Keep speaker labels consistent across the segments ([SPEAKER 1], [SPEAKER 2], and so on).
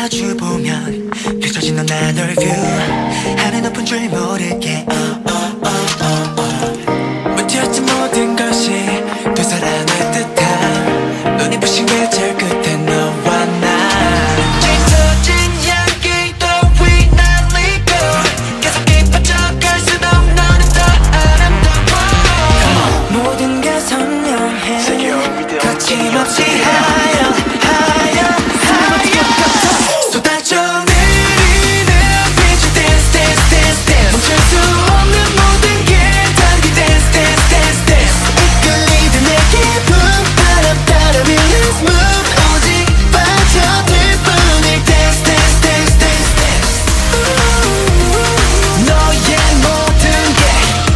[SPEAKER 1] 마주보면 펼쳐진 넌 나널 view 하늘 높은 줄 모르게 묻혔지 모든 것이 두 사람의 듯한 눈이 부신 그 제일 끝에 너와 나 짙어진 향기 더위 날리고 계속 깊어져갈 수도 너는 더 아름다워 모든 게 선명해 거침없이 하여 쏟아져 내리는 빛을 dance dance dance dance 멈출 수 없는 모든 게 달기 dance dance dance dance 이끌리는 내 기분 바람 따라 release move 오직 빠져들 뿐일 dance dance dance dance dance 너의 모든 게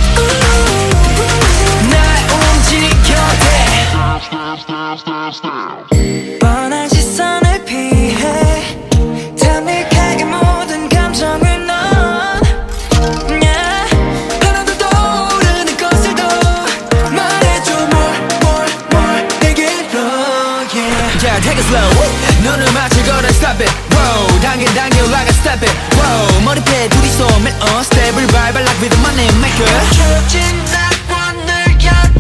[SPEAKER 1] 날 움직여대 뻔한 시선을 피해 담백하게 모든 감정을 넌 하나도 떠오르는 것을 더 말해줘 more 내게로
[SPEAKER 2] Yeah, take it slow 눈을 맞출 거라 stop it Whoa, 당겨 올라가 step it Whoa, 머리패 둘이서 멜 step을 밟아 like with the money maker
[SPEAKER 1] 멈춰진 낙원을 연